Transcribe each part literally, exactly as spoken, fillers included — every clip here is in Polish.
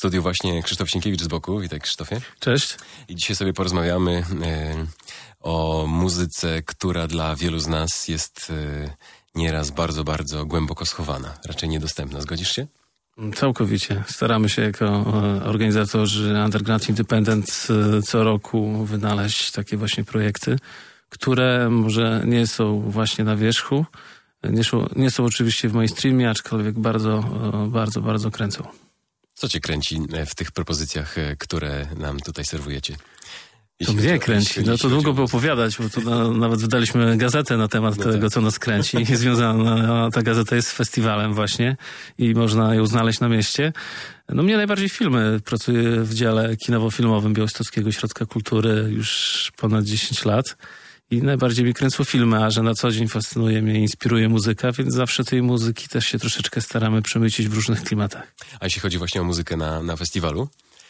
studiu właśnie Krzysztof Sienkiewicz z boku. Witaj, Krzysztofie. Cześć. I dzisiaj sobie porozmawiamy e, o muzyce, która dla wielu z nas jest e, nieraz bardzo, bardzo głęboko schowana, raczej niedostępna. Zgodzisz się? Całkowicie. Staramy się jako organizatorzy Underground Independent co roku wynaleźć takie właśnie projekty, które może nie są właśnie na wierzchu, nie są, nie są oczywiście w mainstreamie, aczkolwiek bardzo, bardzo, bardzo kręcą. Co cię kręci w tych propozycjach, które nam tutaj serwujecie? To mnie kręci. No to długo by opowiadać, bo tu na, nawet wydaliśmy gazetę na temat no tego, tak. co nas kręci. Związana, ta gazeta jest z festiwalem właśnie i można ją znaleźć na mieście. No mnie najbardziej filmy. Pracuję w dziale kinowo-filmowym Białostockiego Ośrodka Kultury już ponad dziesięć lat. I najbardziej mi kręcą filmy, a że na co dzień fascynuje mnie, inspiruje muzyka, więc zawsze tej muzyki też się troszeczkę staramy przemycić w różnych klimatach. A jeśli chodzi właśnie o muzykę na, na festiwalu,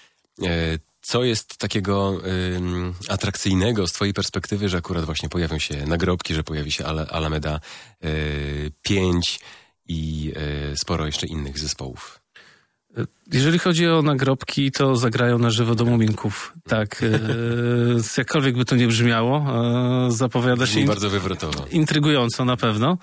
e, co jest takiego y, atrakcyjnego z twojej perspektywy, że akurat właśnie pojawią się nagrobki, że pojawi się Al- Alameda y, pięć i y, sporo jeszcze innych zespołów? Jeżeli chodzi o nagrobki, to zagrają na żywo do Muminków. Tak, e, jakkolwiek by to nie brzmiało, e, zapowiada się in, bardzo wywrotowo. Intrygująco na pewno.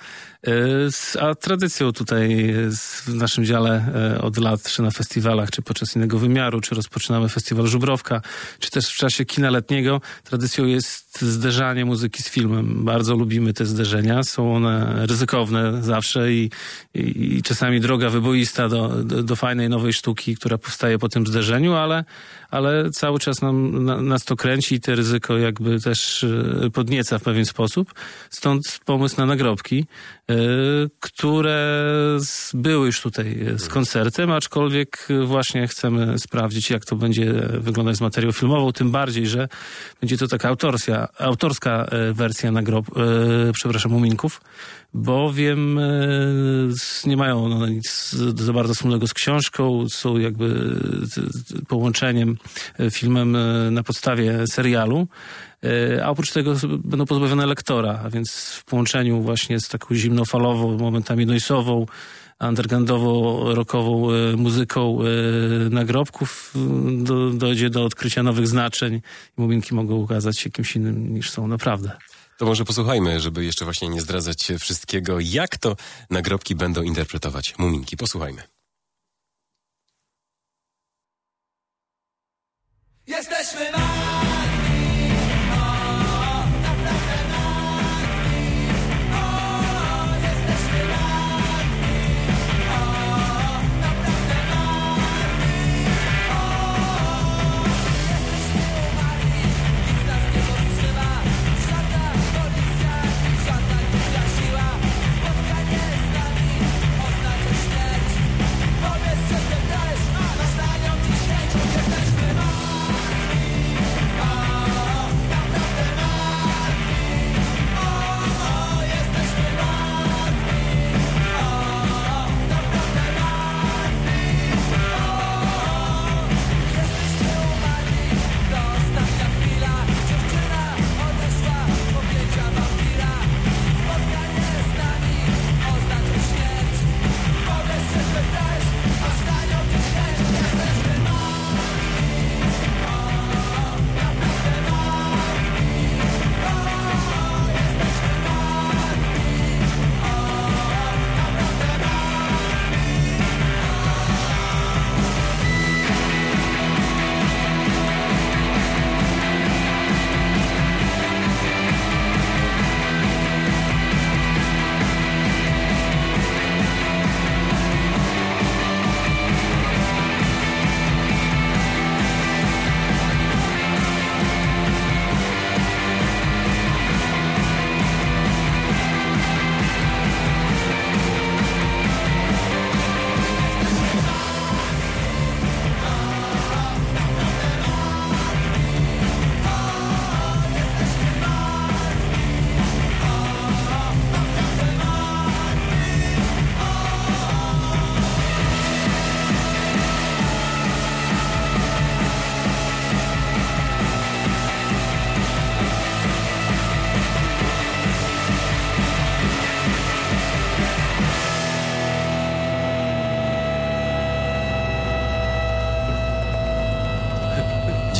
E, a tradycją tutaj w naszym dziale e, od lat, czy na festiwalach, czy podczas innego wymiaru, czy rozpoczynamy festiwal Żubrowka, czy też w czasie kina letniego, tradycją jest zderzanie muzyki z filmem. Bardzo lubimy te zderzenia. Są one ryzykowne zawsze i, i, i czasami droga wyboista do, do, do fajnej nowej sztuki, która powstaje po tym zderzeniu, ale, ale cały czas nam, na, nas to kręci i te ryzyko jakby też podnieca w pewien sposób. Stąd pomysł na nagrobki, y, które z, były już tutaj z koncertem, aczkolwiek właśnie chcemy sprawdzić, jak to będzie wyglądać z materią filmową, tym bardziej, że będzie to taka autorska, autorska wersja nagrob, y, przepraszam, Muminków, bowiem y, nie mają no, nic za bardzo wspólnego z książką, są jakby połączeniem filmem na podstawie serialu, a oprócz tego będą pozbawione lektora, a więc w połączeniu właśnie z taką zimnofalową, momentami noisową, undergroundowo-rockową muzyką nagrobków do, dojdzie do odkrycia nowych znaczeń i Muminki mogą okazać się kimś innym niż są naprawdę. To może posłuchajmy, żeby jeszcze właśnie nie zdradzać wszystkiego, jak to nagrobki będą interpretować Muminki. Posłuchajmy. Jesteśmy martwi, o, naprawdę martwi, o, jesteśmy martwi, o, naprawdę martwi, o, jesteśmy umarli, nic nas nie powstrzyma, żadna policja, żadna głupia siła, spotkanie z nami oznacza śmierć, powiedz, że ty też masz na nią dziś chęć, jesteśmy martwi.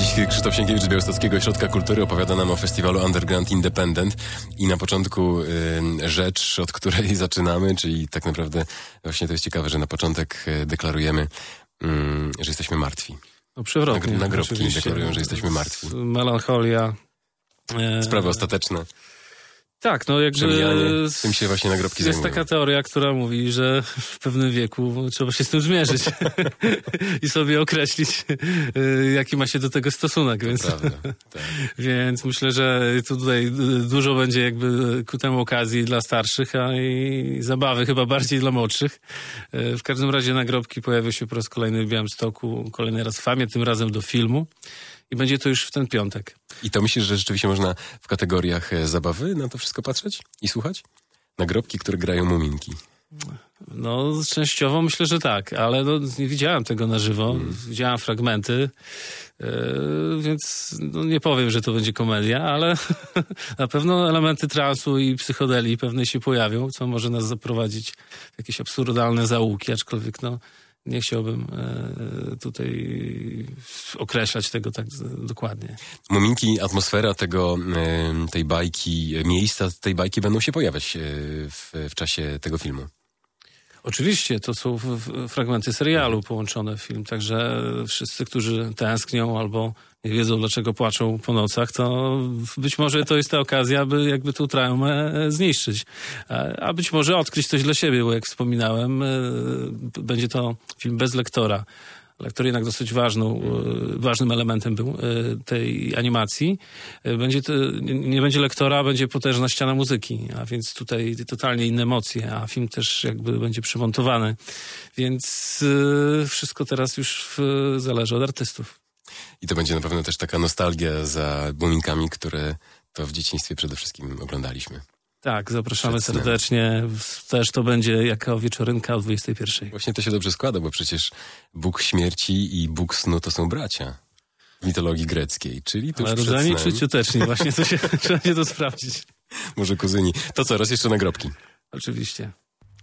Krzysztof Sienkiewicz z Białostockiego Ośrodka Kultury opowiada nam o festiwalu Underground Independent i na początku y, rzecz, od której zaczynamy, czyli tak naprawdę właśnie to jest ciekawe, że na początek y, deklarujemy, y, że jesteśmy martwi. No przewrotnie. Nag- nagrobki oczywiście. deklarują, że jesteśmy martwi. Melancholia. E... Sprawy ostateczne. Tak, no jakby... Przemijanie, tym się właśnie nagrobki jest zajmują. taka teoria, która mówi, że w pewnym wieku trzeba się z tym zmierzyć i sobie określić, jaki ma się do tego stosunek. Więc, Prawda, tak. więc myślę, że tutaj dużo będzie jakby ku temu okazji dla starszych, a i zabawy chyba bardziej dla młodszych. W każdym razie nagrobki pojawią się po raz kolejny w Białymstoku, kolejny raz w Famie, tym razem do filmu. I będzie to już w ten piątek. I to myślisz, że rzeczywiście można w kategoriach e, zabawy na to wszystko patrzeć i słuchać? Nagrobki, które grają muminki. No, częściowo myślę, że tak, ale no, nie widziałem tego na żywo. Hmm. Widziałem fragmenty, yy, więc no, nie powiem, że to będzie komedia, ale na pewno elementy transu i psychodelii pewnie się pojawią, co może nas zaprowadzić w jakieś absurdalne zaułki, aczkolwiek no, nie chciałbym e, tutaj określać tego tak dokładnie. Muminki, atmosfera tego, e, tej bajki, miejsca tej bajki będą się pojawiać e, w, w czasie tego filmu. Oczywiście, to są w, w, fragmenty serialu połączone w film, także wszyscy, którzy tęsknią albo nie wiedzą, dlaczego płaczą po nocach, to być może to jest ta okazja, by jakby tą traumę zniszczyć. A być może odkryć coś dla siebie, bo jak wspominałem, będzie to film bez lektora. Lektor jednak dosyć ważną, ważnym elementem był tej animacji. Będzie to, nie będzie lektora, będzie potężna ściana muzyki, a więc tutaj totalnie inne emocje, a film też jakby będzie przymontowany. Więc wszystko teraz już zależy od artystów. I to będzie na pewno też taka nostalgia za muminkami, które to w dzieciństwie przede wszystkim oglądaliśmy. Tak, zapraszamy serdecznie. Też to będzie jako wieczorynka o dwudziestej pierwszej. Właśnie to się dobrze składa, bo przecież Bóg śmierci i Bóg snu to są bracia w mitologii greckiej, czyli tuż Ale przed rodzeni snem. czy cioteczni? Właśnie to się, trzeba się to sprawdzić. Może kuzyni. To co, raz jeszcze nagrobki. Oczywiście.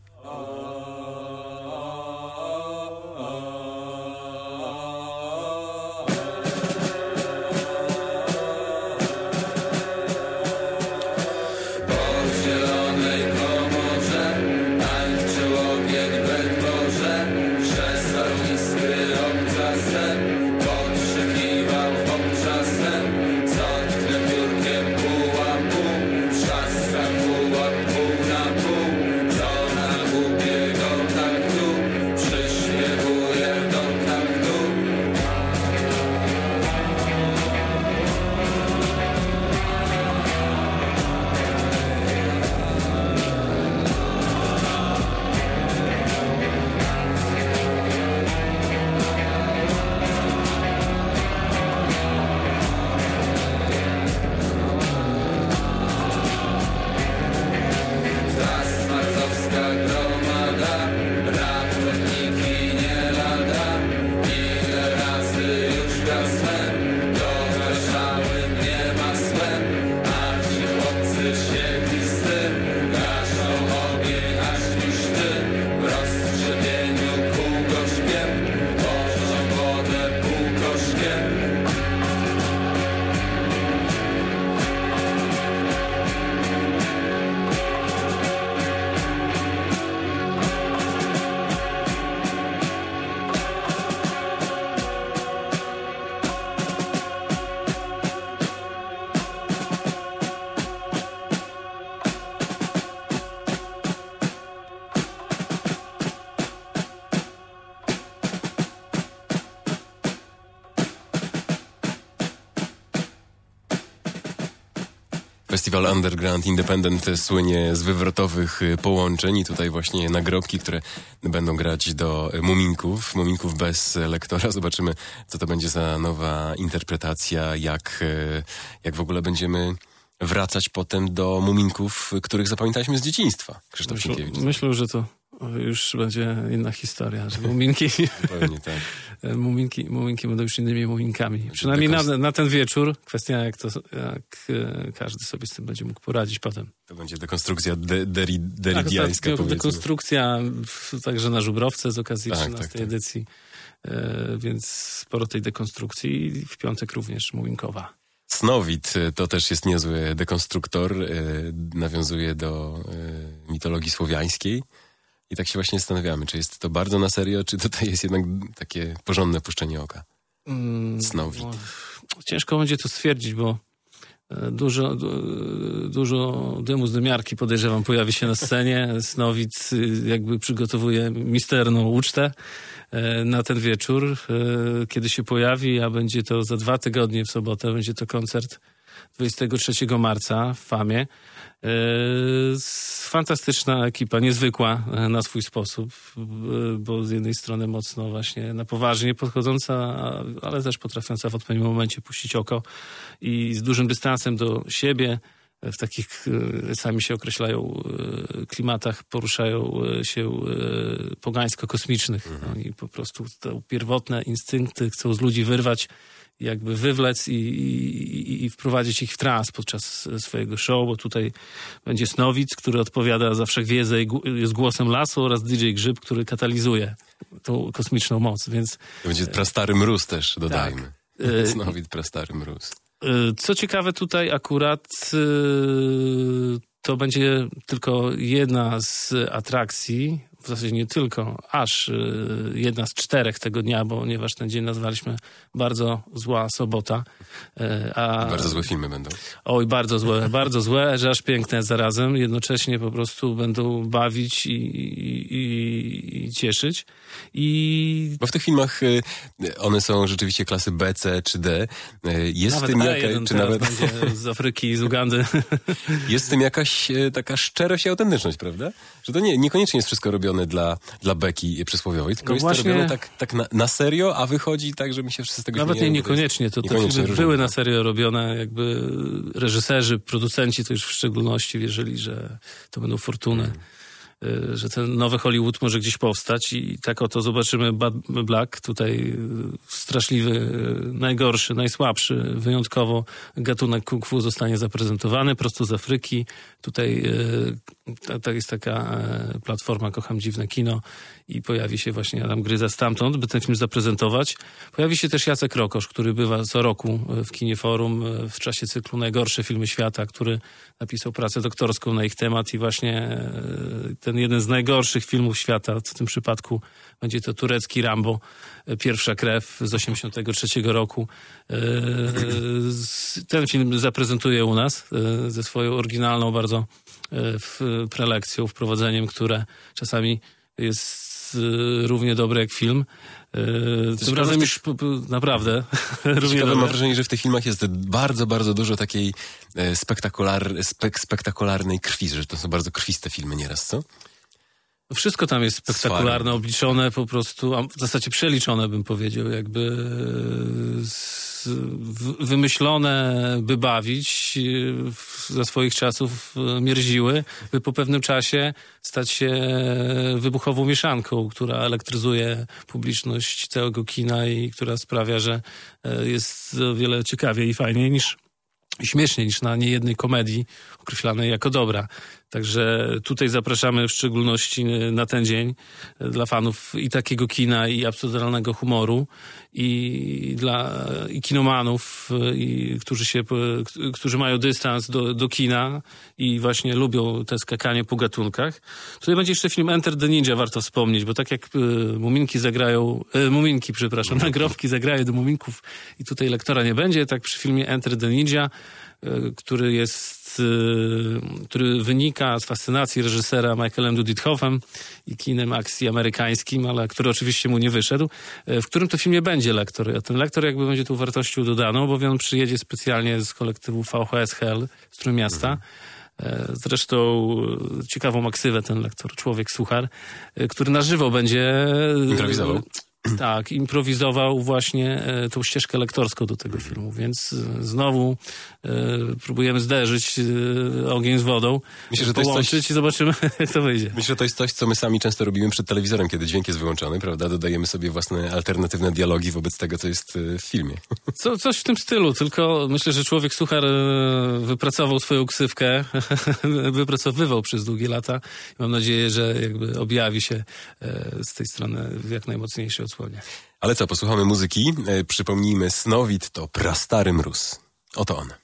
Festiwal Underground Independent słynie z wywrotowych połączeń i tutaj właśnie nagrobki, które będą grać do muminków, muminków bez lektora. Zobaczymy, co to będzie za nowa interpretacja, jak, jak w ogóle będziemy wracać potem do muminków, których zapamiętaliśmy z dzieciństwa. Krzysztof Sienkiewicz. Myślę, że to już będzie inna historia, że muminki, Pewnie tak. muminki, muminki będą już innymi muminkami. Przynajmniej na, na ten wieczór. Kwestia, jak, to, jak każdy sobie z tym będzie mógł poradzić potem. To będzie dekonstrukcja de, deri, deridiańska, tak, powiedzmy. Dekonstrukcja także na Żubrowce z okazji tak, trzynastej tak, tak. edycji więc sporo tej dekonstrukcji i w piątek również Muminkowa. Snowit to też jest niezły dekonstruktor, nawiązuje do mitologii słowiańskiej i tak się właśnie zastanawiamy, czy jest to bardzo na serio, czy tutaj jest jednak takie porządne puszczenie oka. Mm, Snowit. no, ciężko będzie to stwierdzić, bo Dużo, dużo dymu z dymiarki, podejrzewam, pojawi się na scenie. Snowit jakby przygotowuje misterną ucztę na ten wieczór, kiedy się pojawi, a będzie to za dwa tygodnie w sobotę, będzie to koncert dwudziestego trzeciego marca w Famie. Fantastyczna ekipa, niezwykła na swój sposób, bo z jednej strony mocno właśnie na poważnie podchodząca, ale też potrafiąca w odpowiednim momencie puścić oko i z dużym dystansem do siebie, w takich, sami się określają, klimatach poruszają się pogańsko-kosmicznych. Oni po prostu te pierwotne instynkty chcą z ludzi wyrwać, jakby wywlec i, i, i wprowadzić ich w trans podczas swojego show, bo tutaj będzie Snowit, który odpowiada za wszechwiedzę i jest głosem lasu, oraz D J Grzyb, który katalizuje tą kosmiczną moc, więc... To będzie prastary mróz też, dodajmy. Tak. Snowit, prastary mróz. Co ciekawe tutaj akurat to będzie tylko jedna z atrakcji, w zasadzie nie tylko, aż jedna z czterech tego dnia, ponieważ ten dzień nazwaliśmy Bardzo zła sobota. A... Bardzo złe filmy będą. Oj, bardzo złe, bardzo złe, że aż piękne zarazem. Jednocześnie po prostu będą bawić i, i, i cieszyć. I... Bo w tych filmach one są rzeczywiście klasy B, C czy D. Jest nawet w tym E, jaka, czy nawet będzie z Afryki, z Ugandy. Jest w tym jakaś taka szczerość i autentyczność, prawda? Że to nie, niekoniecznie jest wszystko robione dla, dla beki przysłowiowej, tylko No jest właśnie... to robione tak, tak na, na serio, a wychodzi tak, że my się wszyscy z tego Nawet śmiejemy. nie niekoniecznie. To te niekoniecznie filmy różnie, były tak. na serio robione, jakby reżyserzy, producenci to już w szczególności wierzyli, że to będą fortuny. Hmm. Że ten nowy Hollywood może gdzieś powstać i tak oto zobaczymy Bad Black, tutaj straszliwy, najgorszy, najsłabszy, wyjątkowo gatunek kung fu zostanie zaprezentowany prosto z Afryki. Tutaj to, to jest taka platforma Kocham Dziwne Kino i pojawi się właśnie Adam Gryza stamtąd, by ten film zaprezentować. Pojawi się też Jacek Rokosz, który bywa co roku w Kinie Forum w czasie cyklu Najgorsze Filmy Świata, który napisał pracę doktorską na ich temat i właśnie ten jeden z najgorszych filmów świata, w tym przypadku będzie to turecki Rambo, Pierwsza krew z osiemdziesiątego trzeciego roku. Ten film zaprezentuje u nas ze swoją oryginalną bardzo prelekcją, wprowadzeniem, które czasami jest równie dobre jak film. Tym razem już naprawdę równie dobre. Mam wrażenie, że w tych filmach jest bardzo, bardzo dużo takiej spektakular, spek, spektakularnej krwi, że to są bardzo krwiste filmy nieraz, co? Wszystko tam jest spektakularne, obliczone po prostu, a w zasadzie przeliczone bym powiedział, jakby z, w, wymyślone, by bawić, w, za swoich czasów mierziły, by po pewnym czasie stać się wybuchową mieszanką, która elektryzuje publiczność całego kina i która sprawia, że jest o wiele ciekawiej i fajniej niż śmieszniej niż na niejednej komedii określanej jako dobra. Także tutaj zapraszamy w szczególności na ten dzień dla fanów i takiego kina, i absurdalnego humoru, i dla i kinomanów, i którzy się, którzy mają dystans do, do kina i właśnie lubią te skakanie po gatunkach. Tutaj będzie jeszcze film Enter the Ninja, warto wspomnieć, bo tak jak Muminki zagrają, e, Muminki, przepraszam, nagrobki zagrają do Muminków i tutaj lektora nie będzie, tak przy filmie Enter the Ninja, który jest, który wynika z fascynacji reżysera Michaelem Dudikoffem i kinem akcji amerykańskim, ale który oczywiście mu nie wyszedł, w którym to filmie będzie lektor. A ten lektor jakby będzie tą wartością dodaną, bo on przyjedzie specjalnie z kolektywu V H S Hell z Trójmiasta. Zresztą ciekawą maksywę ten lektor, człowiek suchar, który na żywo będzie... Improwizował. Tak, improwizował właśnie e, tą ścieżkę lektorską do tego filmu, więc e, znowu e, próbujemy zderzyć e, ogień z wodą, Myślę, że to połączyć jest coś... i zobaczymy, jak to wyjdzie. Myślę, że to jest coś, co my sami często robimy przed telewizorem, kiedy dźwięk jest wyłączony, prawda? Dodajemy sobie własne alternatywne dialogi wobec tego, co jest w filmie. Co, coś w tym stylu, tylko myślę, że człowiek suchar e, wypracował swoją ksywkę, wypracowywał przez długie lata i mam nadzieję, że jakby objawi się e, z tej strony w jak najmocniejszej odsłonie. Ale co, posłuchamy muzyki. E, przypomnijmy, Snowit to prastary mróz. Oto on.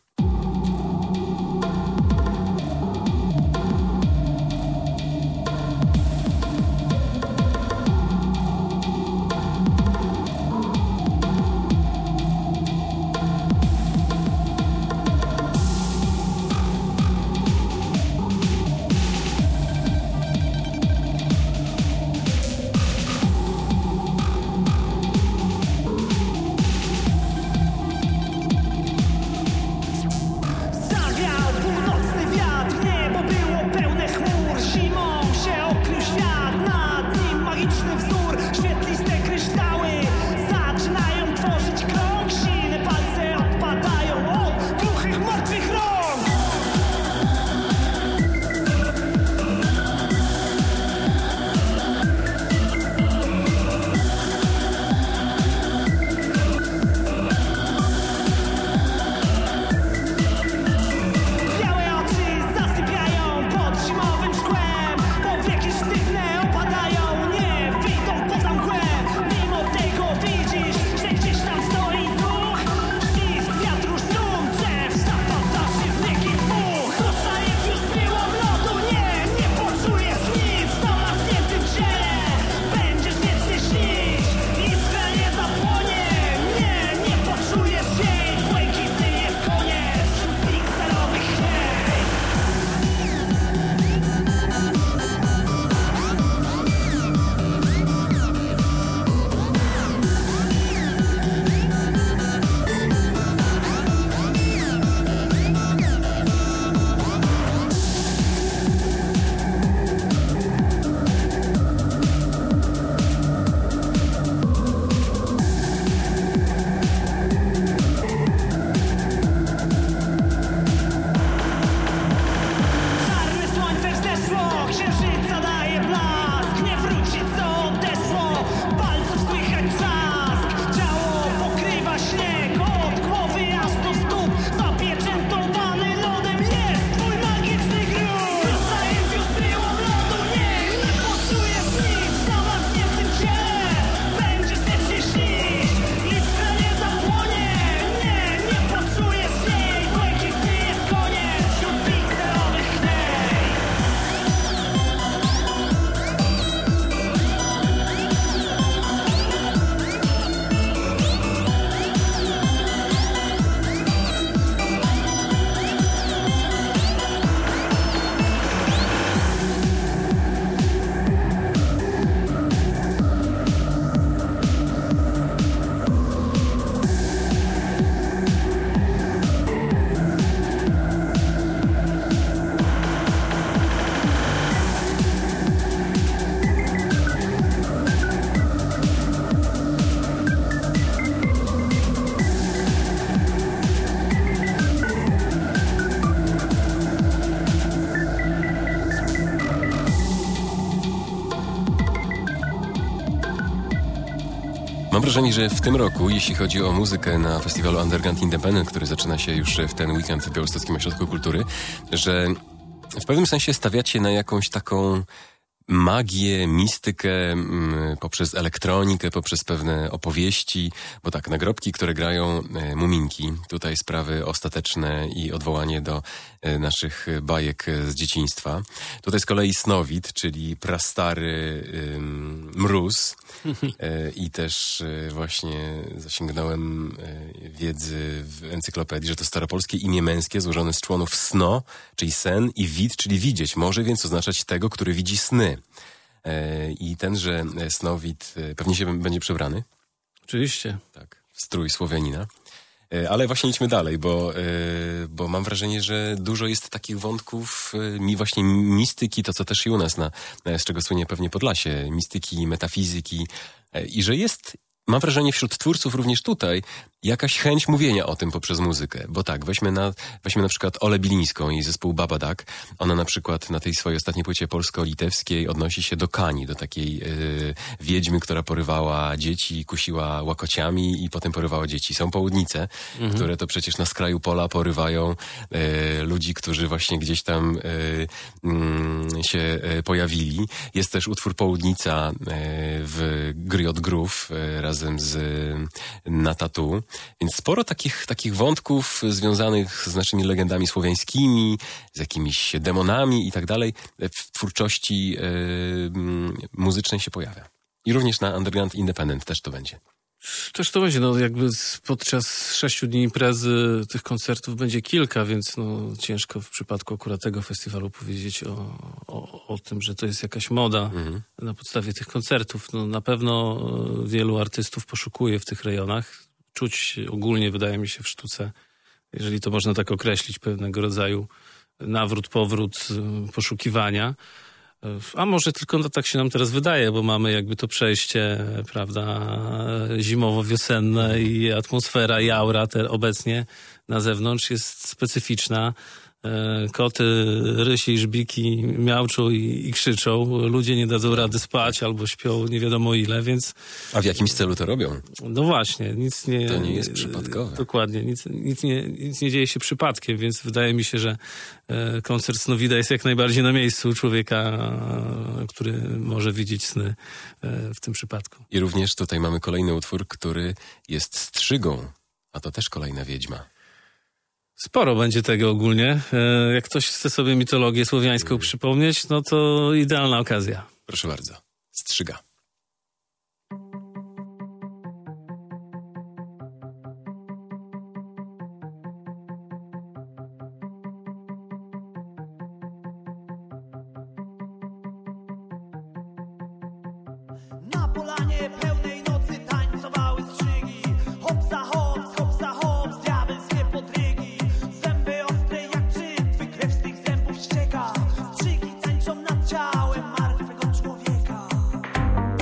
Mam wrażenie, że w tym roku, jeśli chodzi o muzykę na festiwalu Underground Independent, który zaczyna się już w ten weekend w Białostockim Ośrodku Kultury, że w pewnym sensie stawiacie na jakąś taką magię, mistykę m, poprzez elektronikę, poprzez pewne opowieści, bo tak, nagrobki, które grają e, muminki, tutaj sprawy ostateczne i odwołanie do e, naszych bajek z dzieciństwa. Tutaj z kolei Snowit, czyli prastary e, mróz e, i też e, właśnie zasięgnąłem e, wiedzy w encyklopedii, że to staropolskie imię męskie złożone z członów sno, czyli sen, i wid, czyli widzieć, może więc oznaczać tego, który widzi sny. I tenże Snowit pewnie się będzie przebrany. Oczywiście. Tak, w strój Słowianina. Ale właśnie idźmy dalej, bo, bo mam wrażenie, że dużo jest takich wątków mi właśnie mistyki, to co też i u nas, na, z czego słynie pewnie Podlasie, mistyki, metafizyki, i że jest, mam wrażenie, wśród twórców również tutaj jakaś chęć mówienia o tym poprzez muzykę. Bo tak, weźmy na, weźmy na przykład Olę Bilińską i zespół Babadak. Ona na przykład na tej swojej ostatniej płycie polsko-litewskiej odnosi się do Kani, do takiej yy, wiedźmy, która porywała dzieci, kusiła łakociami i potem porywała dzieci. Są południce, mhm. które to przecież na skraju pola porywają yy, ludzi, którzy właśnie gdzieś tam yy, yy, się yy, pojawili. Jest też utwór Południca yy, w Griot Groove yy, razem z yy, Natatu. Więc sporo takich, takich wątków związanych z naszymi legendami słowiańskimi, z jakimiś demonami i tak dalej w twórczości yy, muzycznej się pojawia. I również na Underground Independent też to będzie. Też to będzie, no jakby podczas sześciu dni imprezy tych koncertów będzie kilka, więc no ciężko w przypadku akurat tego festiwalu powiedzieć o, o, o tym, że to jest jakaś moda mhm. na podstawie tych koncertów. No na pewno wielu artystów poszukuje w tych rejonach. Czuć ogólnie, wydaje mi się, w sztuce, jeżeli to można tak określić, pewnego rodzaju nawrót, powrót, poszukiwania. A może tylko no, tak się nam teraz wydaje, bo mamy jakby to przejście, prawda, zimowo-wiosenne i atmosfera i aura te obecnie na zewnątrz jest specyficzna. Koty, rysi i żbiki miauczą i, i krzyczą. Ludzie nie dadzą rady spać albo śpią nie wiadomo ile, więc... A w jakimś celu to robią? No właśnie, nic nie... To nie jest przypadkowe. Dokładnie, nic, nic, nie, nic nie dzieje się przypadkiem, więc wydaje mi się, że e, koncert Snowida jest jak najbardziej na miejscu człowieka, e, który może widzieć sny e, w tym przypadku. I również tutaj mamy kolejny utwór, który jest strzygą, a to też kolejna wiedźma. Sporo będzie tego ogólnie. Jak ktoś chce sobie mitologię słowiańską hmm. przypomnieć, no to idealna okazja. Proszę bardzo. Strzyga. Na polanie pełnej nocy tańcowały strzygi. Hopsa hops, hopsa hops, diabelskie podrygi. Zęby ostre jak brzytwy, krew z tych zębów ścieka. Strzygi tańczą nad ciałem martwego człowieka.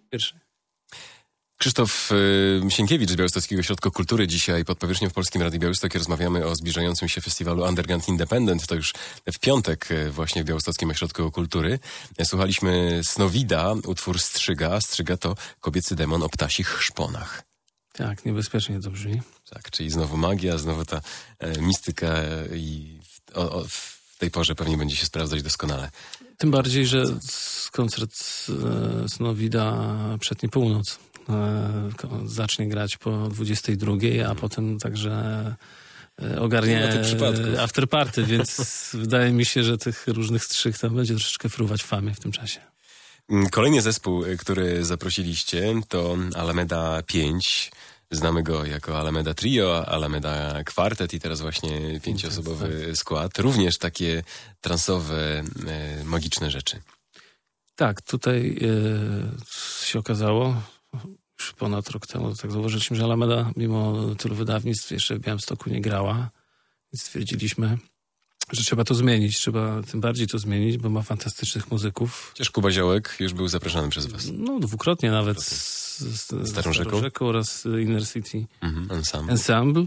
Pierwszy. Krzysztof y, Sienkiewicz z Białostockiego Ośrodka Kultury. Dzisiaj pod powierzchnią w Polskim Radiu Białystok rozmawiamy o zbliżającym się festiwalu Underground Independent. To już w piątek y, właśnie w Białostockim Ośrodku Kultury. Słuchaliśmy Snowida, utwór Strzyga. Strzyga to kobiecy demon o ptasich szponach. Tak, niebezpiecznie to brzmi. Tak, czyli znowu magia, znowu ta e, mistyka i o, o, w tej porze pewnie będzie się sprawdzać doskonale. Tym bardziej, że koncert e, Snowida przedni północ e, zacznie grać po dwudziestej drugiej, a potem także e, ogarnie afterparty, więc wydaje mi się, że tych różnych strzyg tam będzie troszeczkę fruwać w famie w tym czasie. Kolejny zespół, który zaprosiliście, to Alameda pięć. Znamy go jako Alameda Trio, Alameda Quartet i teraz właśnie pięcioosobowy skład. Również takie transowe, e, magiczne rzeczy. Tak, tutaj e, się okazało, już ponad rok temu tak zauważyliśmy, że Alameda mimo tylu wydawnictw jeszcze w Białymstoku nie grała. Więc stwierdziliśmy, że trzeba to zmienić, trzeba tym bardziej to zmienić, bo ma fantastycznych muzyków. Chociaż Kuba Ziołek już był zapraszany przez was. No dwukrotnie nawet z, z Starą Rzeką oraz Inner City mhm, Ensemble. Ensemble.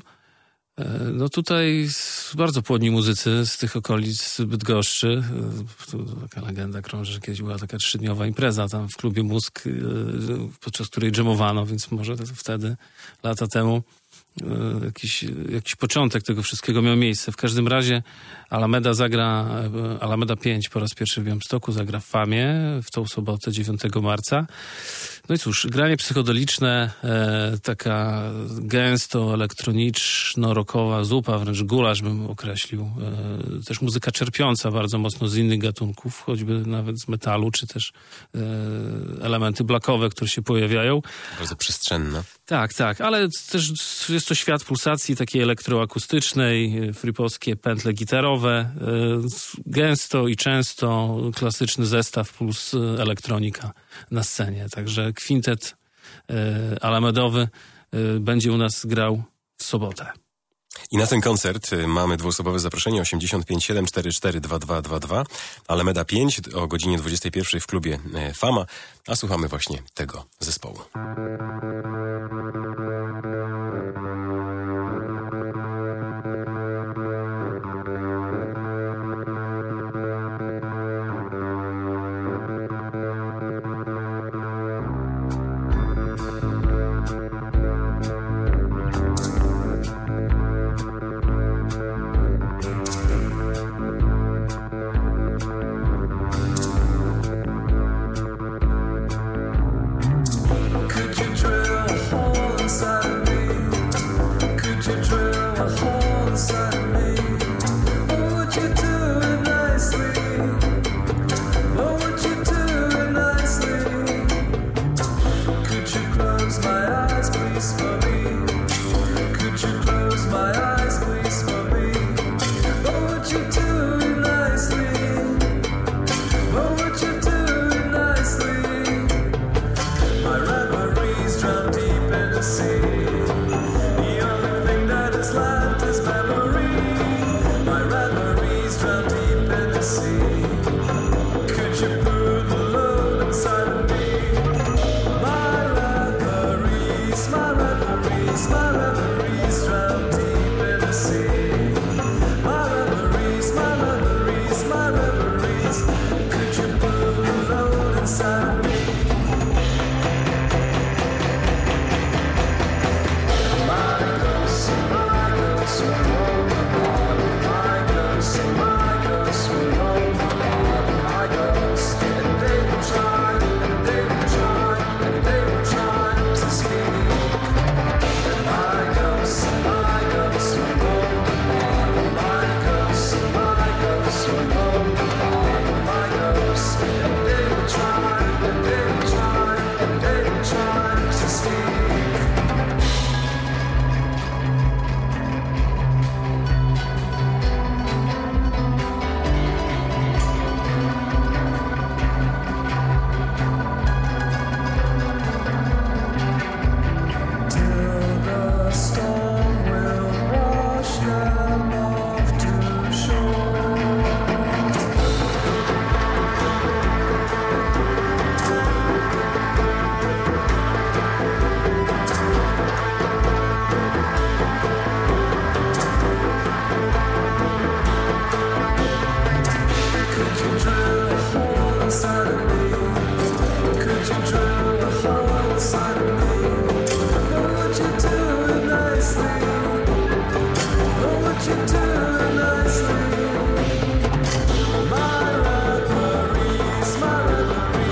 No tutaj bardzo płodni muzycy z tych okolic Bydgoszczy. Tu taka legenda krąży, że kiedyś była taka trzydniowa impreza tam w klubie Mózg, podczas której dżemowano, więc może wtedy, lata temu, Jakiś, jakiś początek tego wszystkiego miał miejsce. W każdym razie Alameda zagra, Alameda pięć po raz pierwszy w Białymstoku zagra w Famie w tą sobotę dziewiątego marca. No i cóż, granie psychodeliczne, e, taka gęsto elektroniczno-rockowa zupa, wręcz gulasz bym określił. E, też muzyka czerpiąca bardzo mocno z innych gatunków, choćby nawet z metalu, czy też e, elementy blackowe, które się pojawiają. Bardzo przestrzenna. Tak, tak, ale też jest to świat pulsacji takiej elektroakustycznej, fripowskie pętle gitarowe, gęsto i często klasyczny zestaw plus elektronika na scenie. Także kwintet alamedowy będzie u nas grał w sobotę. I na ten koncert mamy dwuosobowe zaproszenie osiemdziesiąt pięć siedem cztery cztery dwa dwa dwa dwa, Alameda pięć o godzinie dwudziestej pierwszej w klubie Fama, a słuchamy właśnie tego zespołu. Could you drill a hole inside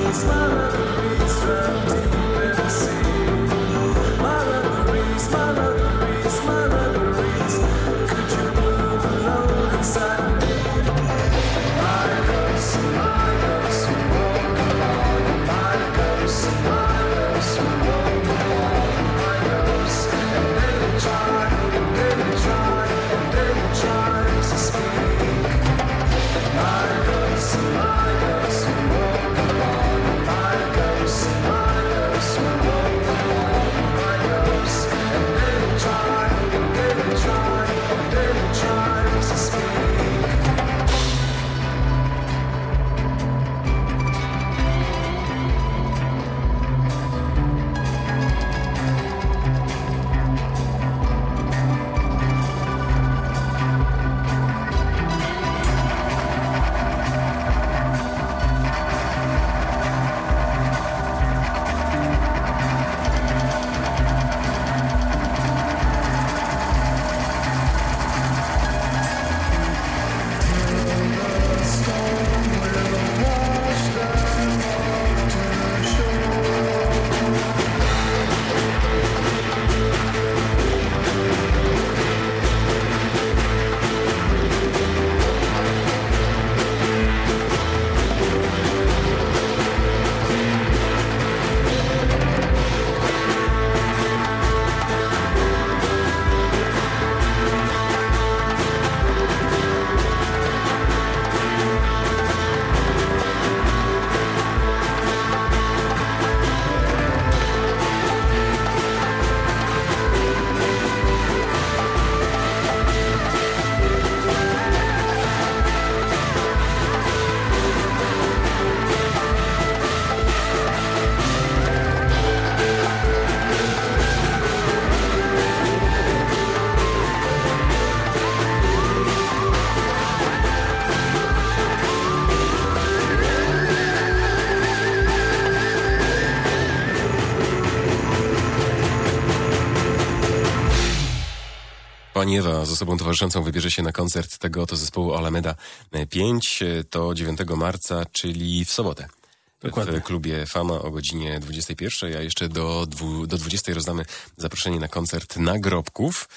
Pani Ewa z osobą towarzyszącą wybierze się na koncert tego oto zespołu Alameda pięć. To dziewiątego marca, czyli w sobotę. Dokładnie. W klubie Fama o godzinie dwudziestej pierwszej, a jeszcze do, dwu, do dwudziestej rozdamy zaproszenie na koncert Nagrobków,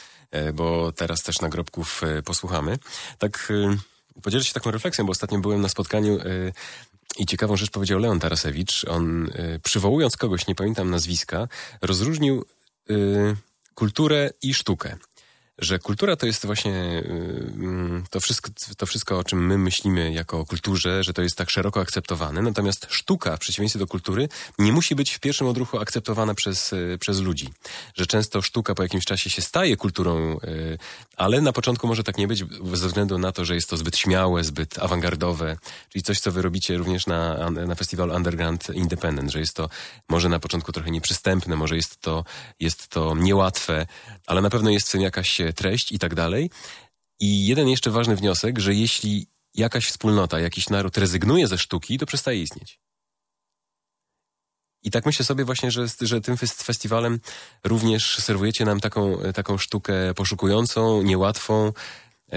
bo teraz też Nagrobków posłuchamy. Tak, podzielę się taką refleksją, bo ostatnio byłem na spotkaniu i ciekawą rzecz powiedział Leon Tarasewicz. On, przywołując kogoś, nie pamiętam nazwiska, rozróżnił kulturę i sztukę. Że kultura to jest właśnie to wszystko, to wszystko, o czym my myślimy jako o kulturze, że to jest tak szeroko akceptowane. Natomiast sztuka, w przeciwieństwie do kultury, nie musi być w pierwszym odruchu akceptowana przez, przez ludzi. Że często sztuka po jakimś czasie się staje kulturą, ale na początku może tak nie być ze względu na to, że jest to zbyt śmiałe, zbyt awangardowe. Czyli coś, co wy robicie również na, na festiwalu Underground Independent, że jest to może na początku trochę nieprzystępne, może jest to, jest to niełatwe, ale na pewno jest w tym jakaś treść i tak dalej. I jeden jeszcze ważny wniosek, że jeśli jakaś wspólnota, jakiś naród rezygnuje ze sztuki, to przestaje istnieć. I tak myślę sobie właśnie, że, że tym festiwalem również serwujecie nam taką, taką sztukę poszukującą, niełatwą, yy,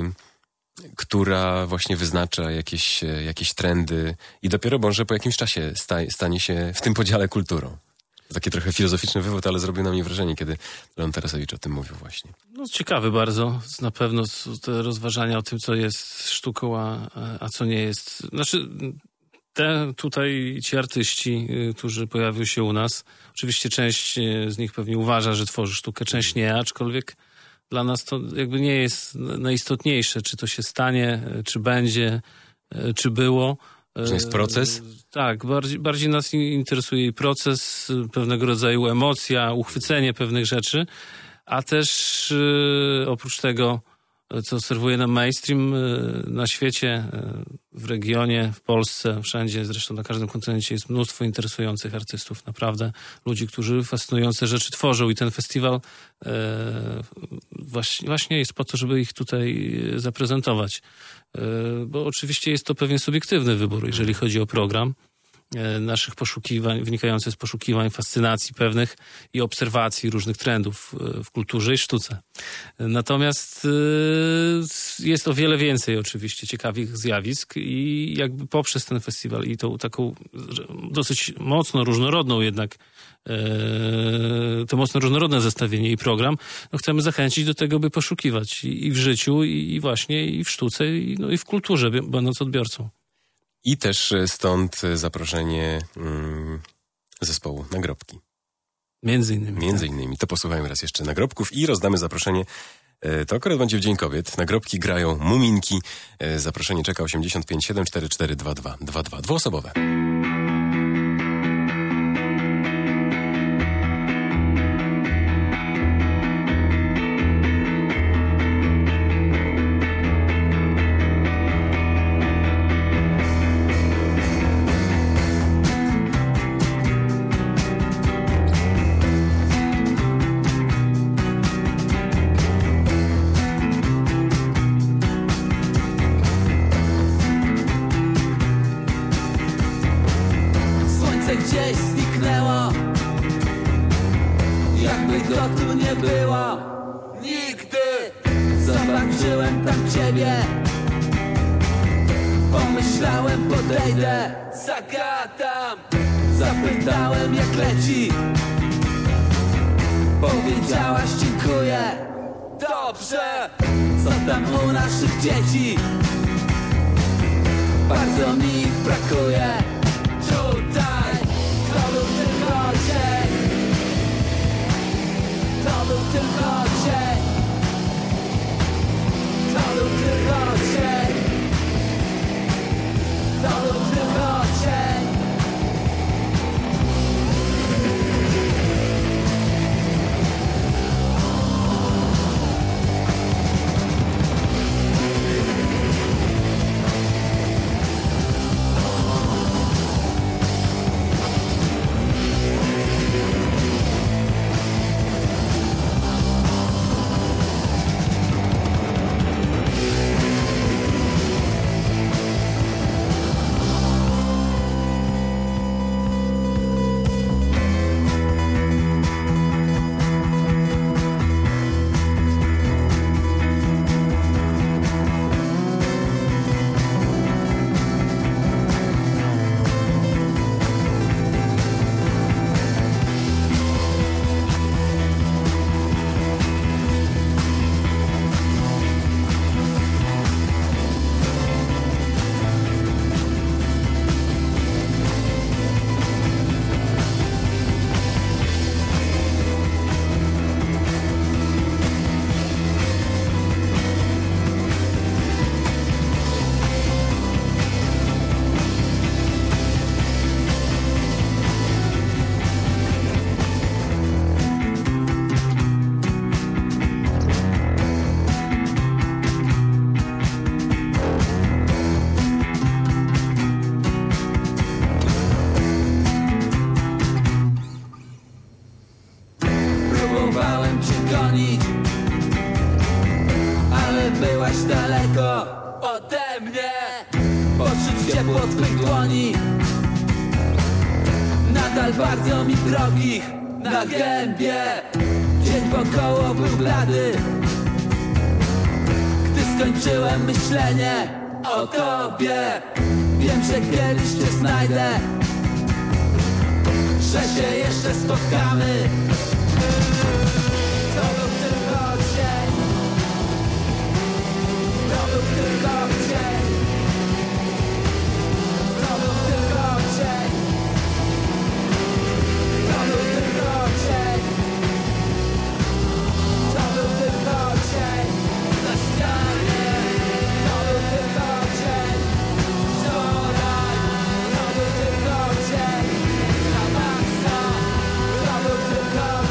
która właśnie wyznacza jakieś, jakieś trendy i dopiero może po jakimś czasie sta, stanie się w tym podziale kulturą. Taki trochę filozoficzny wywód, ale zrobił na mnie wrażenie, kiedy Leon Tarasewicz o tym mówił właśnie. No ciekawy bardzo. Na pewno te rozważania o tym, co jest sztuką, a, a co nie jest. Znaczy, te tutaj ci artyści, którzy pojawią się u nas, oczywiście część z nich pewnie uważa, że tworzy sztukę, część nie, aczkolwiek dla nas to jakby nie jest najistotniejsze, czy to się stanie, czy będzie, czy było. Że jest proces? Tak, bardziej, bardziej nas interesuje proces, pewnego rodzaju emocja, uchwycenie pewnych rzeczy, a też yy, oprócz tego, co serwuje nam mainstream yy, na świecie, yy, w regionie, w Polsce, wszędzie, zresztą na każdym kontynencie jest mnóstwo interesujących artystów, naprawdę, ludzi, którzy fascynujące rzeczy tworzą i ten festiwal yy, właśnie, właśnie jest po to, żeby ich tutaj zaprezentować. Bo oczywiście jest to pewien subiektywny wybór, jeżeli chodzi o program. naszych poszukiwań, wynikające z poszukiwań, fascynacji pewnych i obserwacji różnych trendów w kulturze i sztuce. Natomiast jest o wiele więcej oczywiście ciekawych zjawisk i jakby poprzez ten festiwal i tą taką dosyć mocno różnorodną jednak to mocno różnorodne zestawienie i program, no chcemy zachęcić do tego, by poszukiwać i, i w życiu, i, i właśnie i w sztuce, i, no i w kulturze, będąc odbiorcą. I też stąd zaproszenie mm, zespołu Nagrobki. Między innymi. Między tak. innymi. To posłuchajmy raz jeszcze Nagrobków i rozdamy zaproszenie. To akurat będzie w Dzień Kobiet. Nagrobki grają Muminki. Zaproszenie czeka osiemdziesiąt pięć siedem cztery cztery dwa dwa dwa dwa. Dwuosobowe. Gdzieś zniknęło, jakby go tu nie było nigdy. Zobaczyłem tam ciebie, pomyślałem podejdę, zagadam. Zapytałem jak leci, powiedziałaś dziękuję. Dobrze, co tam u naszych dzieci? Bardzo mi ich brakuje tutaj. To był tylko dzień, to był tylko dzień, to był tylko dzień, to był tylko dzień. Daleko ode mnie, poczuć ciepło twych dłoni, nadal bardzo mi drogich na gębie. Dzień wokoło był blady, gdy skończyłem myślenie o tobie. Wiem, że kiedyś cię znajdę, że się jeszcze spotkamy. To był tylko dzień, to był tylko dzień, to był tylko dzień, to był tylko dzień, to był tylko dzień na ścianie, to był tylko dzień wczoraj, to był tylko dzień na maksa, to był tylko dzień.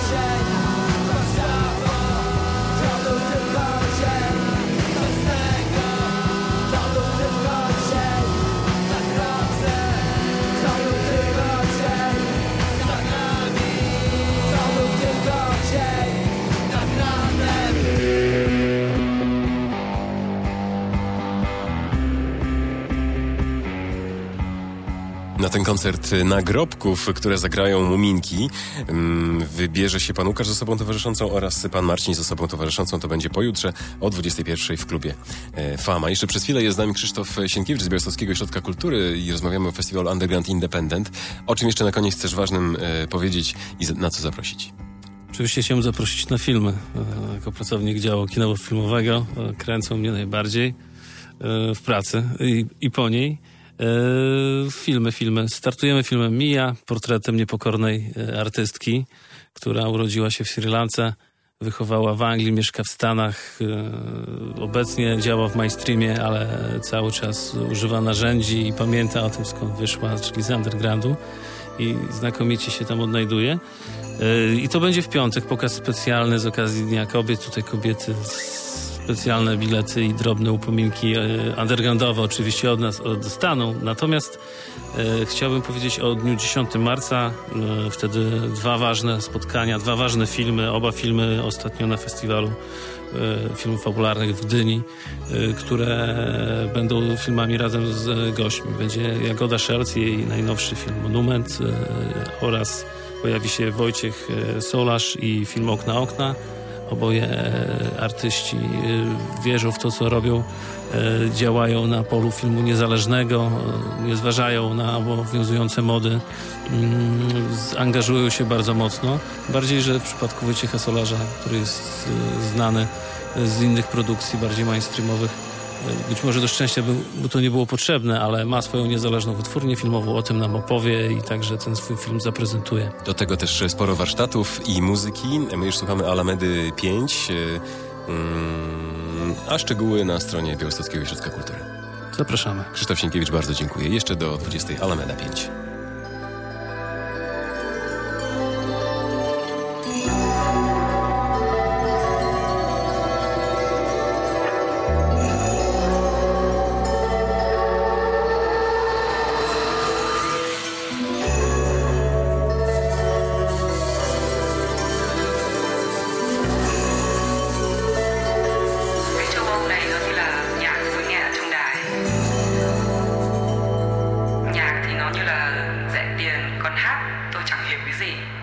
Na ten koncert nagrobków, które zagrają Muminki, wybierze się pan Łukasz z osobą towarzyszącą oraz pan Marcin z osobą towarzyszącą. To będzie pojutrze o dwudziestej pierwszej w klubie Fama. Jeszcze przez chwilę jest z nami Krzysztof Sienkiewicz z Białostockiego Ośrodka Kultury i rozmawiamy o festiwalu Underground Independent. O czym jeszcze na koniec chcesz ważnym powiedzieć i na co zaprosić? Oczywiście chciałem zaprosić na filmy. Jako pracownik działu kinowo-filmowego kręcą mnie najbardziej w pracy i, i po niej. Filmy, filmy. Startujemy filmem Mia, portretem niepokornej artystki, która urodziła się w Sri Lance, wychowała w Anglii, mieszka w Stanach, obecnie działa w mainstreamie, ale cały czas używa narzędzi i pamięta o tym, skąd wyszła, czyli z undergroundu i znakomicie się tam odnajduje. I to będzie w piątek, pokaz specjalny z okazji Dnia Kobiet. Tutaj kobiety, specjalne bilety i drobne upominki undergroundowe oczywiście od nas dostaną. Natomiast e, chciałbym powiedzieć o dniu dziesiątego marca. E, wtedy dwa ważne spotkania, dwa ważne filmy. Oba filmy ostatnio na festiwalu e, filmów fabularnych w Gdyni, e, które będą filmami razem z gośćmi. Będzie Jagoda Szelc, jej najnowszy film Monument e, oraz pojawi się Wojciech Solarz i film Okna Okna. Oboje artyści wierzą w to, co robią, działają na polu filmu niezależnego, nie zważają na obowiązujące mody, angażują się bardzo mocno. Bardziej, że w przypadku Wojciecha Solarza, który jest znany z innych produkcji bardziej mainstreamowych, być może do szczęścia by, by to nie było potrzebne, ale ma swoją niezależną wytwórnię filmową, o tym nam opowie i także ten swój film zaprezentuje. Do tego też sporo warsztatów i muzyki. My już słuchamy Alamedy pięć, a szczegóły na stronie Białostockiego Ośrodka Kultury. Zapraszamy. Krzysztof Sienkiewicz, bardzo dziękuję. Jeszcze do dwudziestej Alameda pięć. Nhạc thì nó như là rẻ tiền, còn hát tôi chẳng hiểu cái gì.